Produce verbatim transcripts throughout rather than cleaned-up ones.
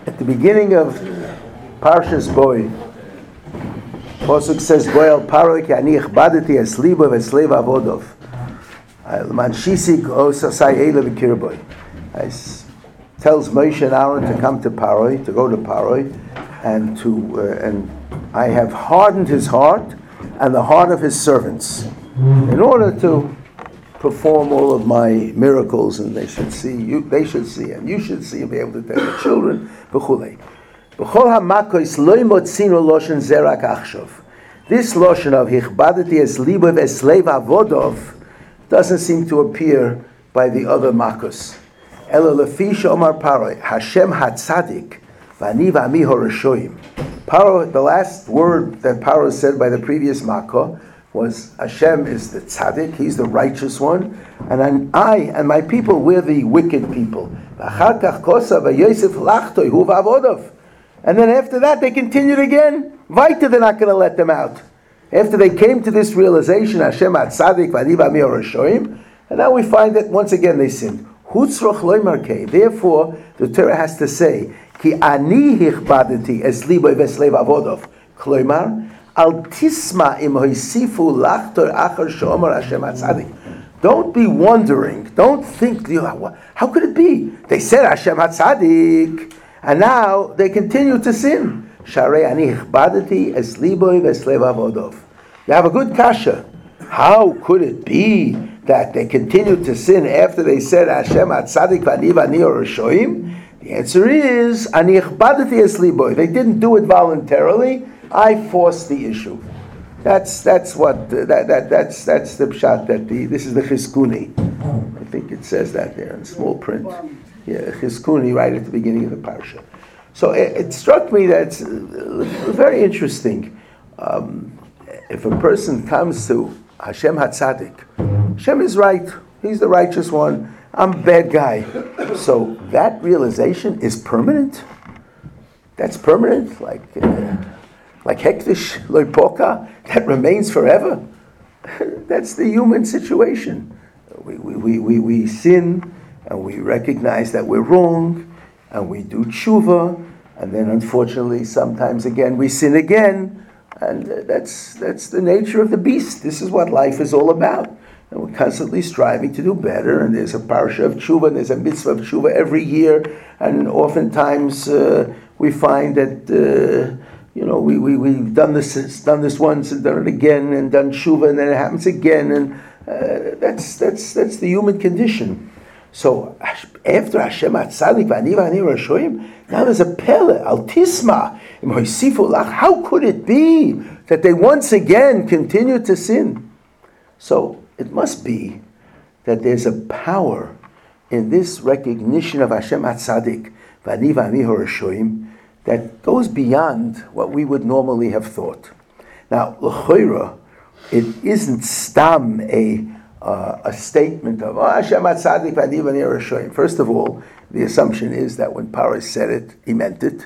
At the beginning of Parshas Boy, Pasuk says, "Boy al Paro ki ani ichbadeti es libo v'eslev avodov. Man shisik o sasai eila v'kirboy." Tells Moshe and Aaron to come to Paroi, to go to Paroi, and to uh, and I have hardened his heart and the heart of his servants, in order to perform all of my miracles, and they should see you. They should see, and you should see, and be able to tell the children. V'chulei. B'chol hamakois lo motzino loshen zerak achshov. This loshen of hichbadeti es libo v'eslev avodov doesn't seem to appear by the other makos. Elo lefi she'omar Paroi Hashem hatzadik v'ani v'ami horashoyim. Paro, the last word that Paro said by the previous makah was Hashem is the tzaddik, he's the righteous one, and then I and my people, we're the wicked people. And then after that they continued again. Weiter, they're not going to let them out. After they came to this realization, Hashem tzaddik v'ani v'ami horashoyim, and now we find that once again they sinned. Therefore, the Torah has to say, Ki ani hichbadeti es libo v'eslev avodov. Kloimar, al tisma im hoisifu lachtor achar she'omar Hashem hatzadik. Don't be wondering. Don't think. How could it be? They said Hashem hatzadik, and now they continue to sin. Sharei ani hichbadeti es libo v'eslev avodov. You have a good kasha. How could it be that they continued to sin after they said Hashem hatzadik v'ani v'ani horashoyim? The answer is ani ichbadeti es libo. They didn't do it voluntarily. I forced the issue. That's that's what uh, that that that's that's the pshat that the this is the Chizkuni. I think it says that there in small print. Yeah, Chizkuni right at the beginning of the parsha. So it, it struck me that it's uh, very interesting. Um, if a person comes to Hashem hatzadik, Hashem is right. He's the righteous one. I'm a bad guy. So that realization is permanent. That's permanent, like uh, like hektish loipoka, that remains forever. That's the human situation. We, we, we, we, we sin, and we recognize that we're wrong, and we do tshuva, and then unfortunately sometimes again we sin again, and that's that's the nature of the beast. This is what life is all about. And we're constantly striving to do better, and there's a parsha of tshuva, and there's a mitzvah of tshuva every year, and oftentimes uh, we find that uh, you know we, we, we've done this done this once and done it again, and done tshuva, and then it happens again, and uh, that's that's that's the human condition. So after Hashem hatzadik v'ani v'ani horashoyim, now there's a pele, al tisma, im hoisifu lach. How could it be that they once again continue to sin? So it must be that there's a power in this recognition of Hashem hatzadik v'ani v'ani horashoyim that goes beyond what we would normally have thought. Now, l'choira, it isn't stam a uh, a statement of oh, Hashem hatzadik v'ani v'ani horashoyim. First of all, the assumption is that when Paro said it, he meant it.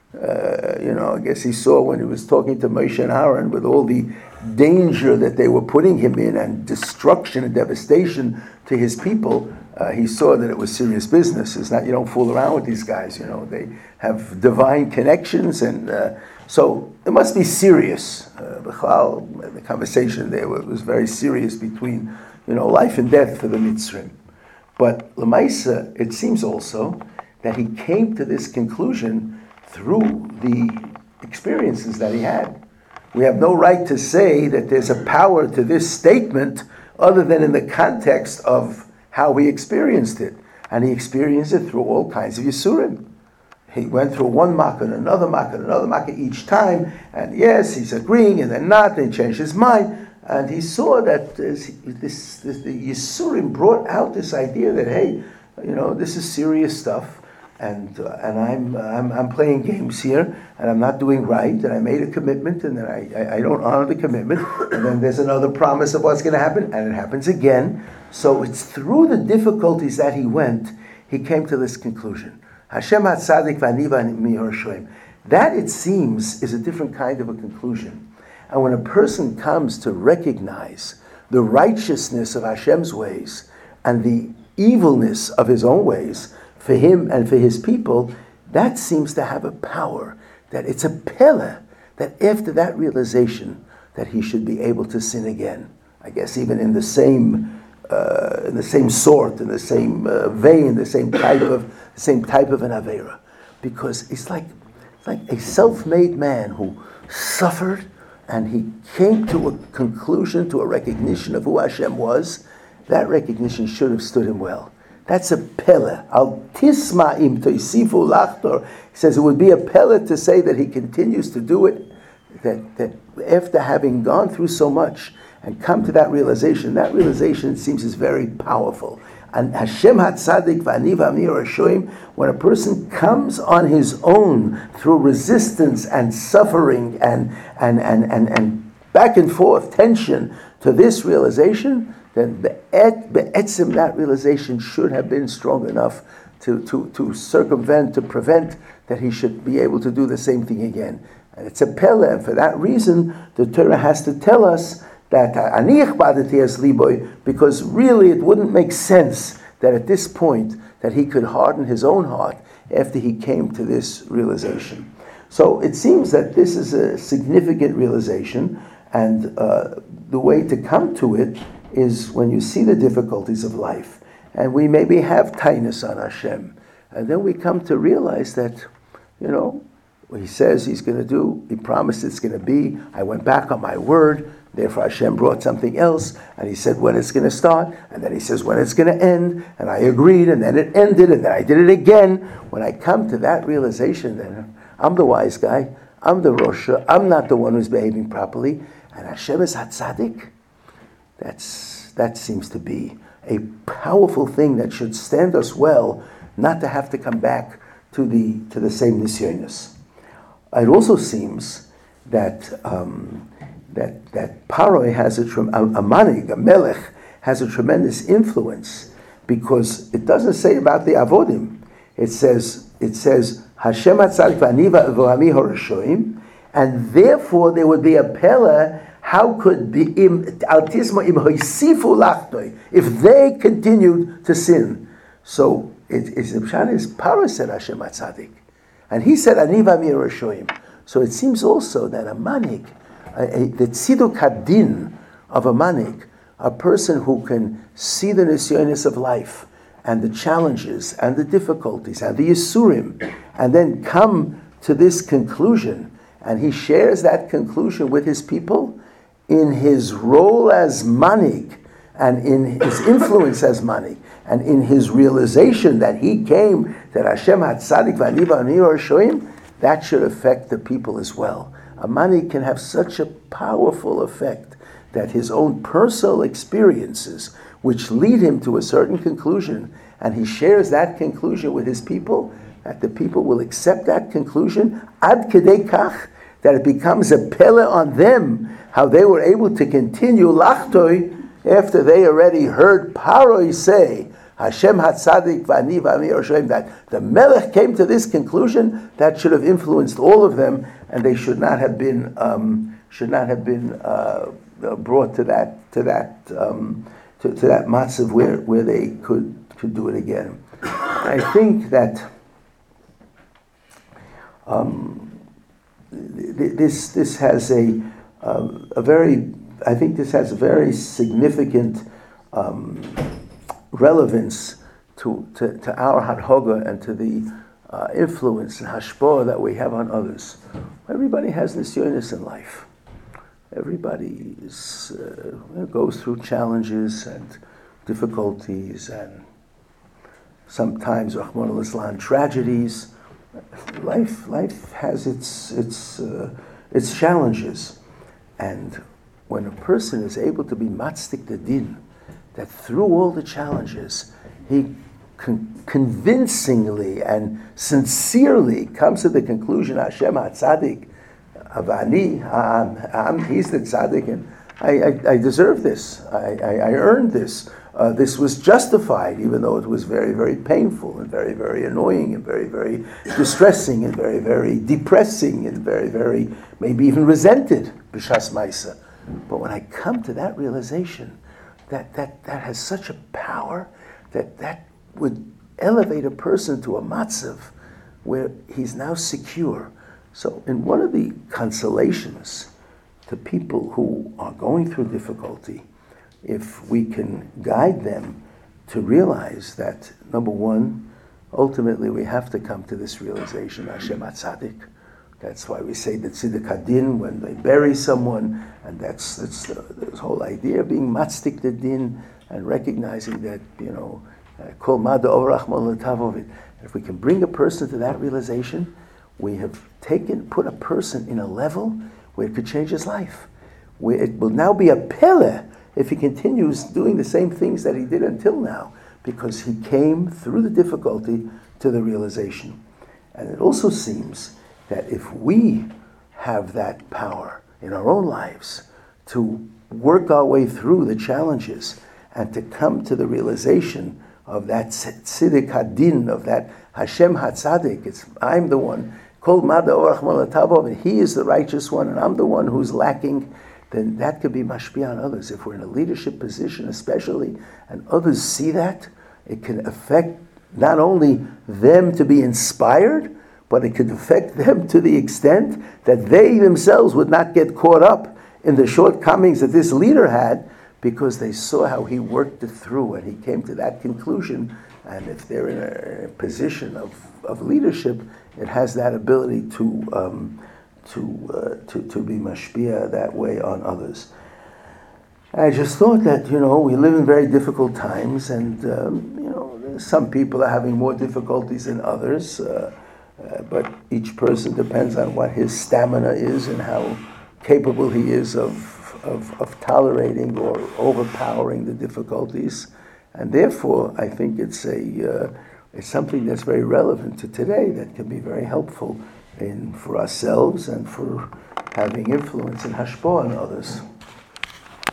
Uh, you know, I guess he saw when he was talking to Moshe and Aaron with all the danger that they were putting him in and destruction and devastation to his people. Uh, he saw that it was serious business. It's not, you don't fool around with these guys. You know, they have divine connections, and uh, so it must be serious. Uh, the conversation there was very serious between, you know, life and death for the Mitzrim. But Lemaisa, it seems also that he came to this conclusion through the experiences that he had. We have no right to say that there's a power to this statement other than in the context of how he experienced it. And he experienced it through all kinds of Yisurim. He went through one makkah and another makkah and another makkah each time, and yes, he's agreeing and then not, and he changed his mind. And he saw that this, this, this, the Yisurim brought out this idea that, hey, you know, this is serious stuff. And uh, and I'm, uh, I'm I'm playing games here, and I'm not doing right, and I made a commitment, and then I, I, I don't honor the commitment, and then there's another promise of what's going to happen, and it happens again. So it's through the difficulties that he went, he came to this conclusion. Hashem hatzadik v'ani v'ani horashoyim. That, it seems, is a different kind of a conclusion. And when a person comes to recognize the righteousness of Hashem's ways and the evilness of his own ways, for him and for his people, that seems to have a power, that it's a pele, that after that realization that he should be able to sin again. I guess even in the same uh, in the same sort, in the same uh, vein, the same type of the same type of an avera, because it's like it's like a self-made man who suffered and he came to a conclusion, to a recognition of who Hashem was. That recognition should have stood him well. That's a pele. Al tisma im toisifu lachtor. He says it would be a pele to say that he continues to do it, that, that after having gone through so much and come to that realization, that realization seems is very powerful. And Hashem HaTzadik v'ani v'ami Rashoim, when a person comes on his own through resistance and suffering and, and, and, and, and back and forth tension to this realization, then be'etzim, that realization should have been strong enough to, to, to circumvent, to prevent that he should be able to do the same thing again. And it's a pele, and for that reason, the Torah has to tell us that ani ichbadati es liboy, because really it wouldn't make sense that at this point that he could harden his own heart after he came to this realization. So it seems that this is a significant realization, and uh, the way to come to it is when you see the difficulties of life, and we maybe have tainus on Hashem, and then we come to realize that, you know, he says he's going to do, he promised it's going to be, I went back on my word, therefore Hashem brought something else, and he said when it's going to start, and then he says when it's going to end, and I agreed, and then it ended, and then I did it again. When I come to that realization, then I'm the wise guy, I'm the Rosha, I'm not the one who's behaving properly, and Hashem is HaTzadik. That's, that seems to be a powerful thing that should stand us well, not to have to come back to the to the same nisyonos. It also seems that um, that that Paroi has a, a, a manig, a melech, has a tremendous influence, because it doesn't say about the avodim. It says it says Hashem HaTzadik v'ani v'ami horashoim, and therefore there would be a pele. How could be al tisma im hoisifu lachtoi, if they continued to sin? So it is the pshat is Paroi said Hashem HaTzadik, and he said ani v'ami horashoim. So it seems also that a manik, a, a, the tziduk hadin of a manik, a person who can see the nisyonis of life and the challenges and the difficulties and the yisurim, and then come to this conclusion, and he shares that conclusion with his people in his role as manik and in his influence as manik and in his realization that he came, that Hashem HaTzadik v'ani v'ami Rashoim, that should affect the people as well. A manik can have such a powerful effect that his own personal experiences, which lead him to a certain conclusion, and he shares that conclusion with his people, that the people will accept that conclusion ad kedei kach, that it becomes a pele on them, how they were able to continue lachtoi after they already heard Paroi say, Hashem HaTzadik v'ani v'ami Rashoim, that the Melech came to this conclusion. That should have influenced all of them, and they should not have been um, should not have been uh, brought to that to that um, to, to that matzav where where they could could do it again. I think that um, th- this this has a uh, a very I think this has a very significant um, relevance to, to, to our hadhoga and to the uh, influence and hashpah that we have on others. Everybody has nisyonos in life. Everybody is, uh, goes through challenges and difficulties and sometimes, Rahman al-Islam, tragedies. Life, life has its its uh, its challenges, and when a person is able to be matzdik the din, that through all the challenges, he con- convincingly and sincerely comes to the conclusion, Hashem HaTzadik, Avani, I'm, he's the tzaddik, and I, I, I deserve this. I, I, I earned this. Uh, this was justified, even though it was very, very painful and very, very annoying and very, very distressing and very, very depressing and very, very, maybe even resented, b'shas ma'isa. But when I come to that realization, that, that, that has such a power that that would elevate a person to a matzav where he's now secure. So in one of the consolations to people who are going through difficulty, if we can guide them to realize that, number one, ultimately we have to come to this realization, Hashem HaTzadik. That's why we say the Tziddik Hadin when they bury someone, and that's, that's the, this whole idea of being Matzdik the Din and recognizing that, you know, Kol Mada Orachman L'Tavovit. If we can bring a person to that realization, we have taken, put a person in a level where it could change his life. Where it will now be a pele if he continues doing the same things that he did until now, because he came through the difficulty to the realization. And it also seems that if we have that power in our own lives to work our way through the challenges and to come to the realization of that tziddik hadin, of that Hashem HaTzadik, it's I'm the one, Kol Mada Orach Malatavo, and he is the righteous one, and I'm the one who's lacking, then that could be mashpia on others. If we're in a leadership position especially, and others see that, it can affect not only them to be inspired, but it could affect them to the extent that they themselves would not get caught up in the shortcomings that this leader had, because they saw how he worked it through and he came to that conclusion. And if they're in a, a position of, of leadership, it has that ability to um, to, uh, to to be mashpia that way on others. I just thought that, you know, we live in very difficult times, and um, you know, some people are having more difficulties than others. Uh, Uh, but each person depends on what his stamina is and how capable he is of, of, of tolerating or overpowering the difficulties. And therefore, I think it's a uh, it's something that's very relevant to today, that can be very helpful in for ourselves and for having influence and hashpah on others.